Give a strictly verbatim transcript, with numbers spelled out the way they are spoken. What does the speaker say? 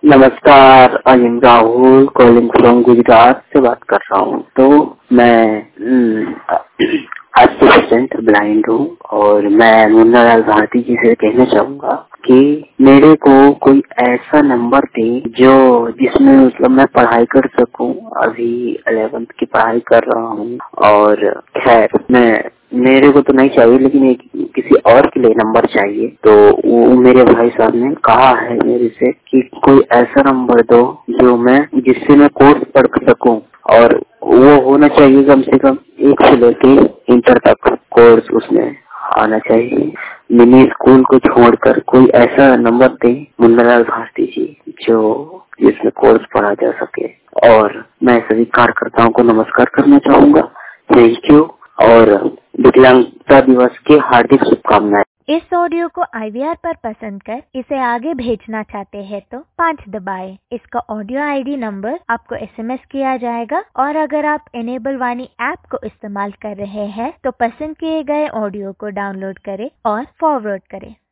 नमस्कार, I am Rahul calling from Gujarat से बात कर रहा हूँ। तो मैं अस्सी परसेंट ब्लाइंड हूँ और मैं मुन्ना लाल भारती जी से कहना चाहूँगा कि मेरे को कोई ऐसा नंबर दे जो जिसमें मतलब मैं पढ़ाई कर सकूँ। अभी इलेवेंथ की पढ़ाई कर रहा हूँ और खैर मैं मेरे को तो नहीं चाहिए, लेकिन एक किसी और के लिए नंबर चाहिए। तो वो मेरे भाई साहब ने कहा है मेरे से कि कोई ऐसा नंबर दो जो मैं जिससे मैं कोर्स पढ़ सकूं, और वो होना चाहिए कम से कम एक से लेके इंटर तक कोर्स उसमें आना चाहिए। मिनी स्कूल को छोड़कर कोई ऐसा नंबर दे मुन्ना लाल भारती जी जो जिसमें कोर्स पढ़ा जा सके। और मैं सभी कार्यकर्ताओं को नमस्कार करना चाहूँगा। थैंक यू और विकलांगता दिवस की हार्दिक शुभकामनाएं। इस ऑडियो को आई वी आर पर पसंद कर इसे आगे भेजना चाहते हैं तो पाँच दबाएं। इसका ऑडियो आई डी नंबर आपको एस एम एस किया जाएगा और अगर आप इनेबल वाणी ऐप को इस्तेमाल कर रहे हैं तो पसंद किए गए ऑडियो को डाउनलोड करें और फॉरवर्ड करें।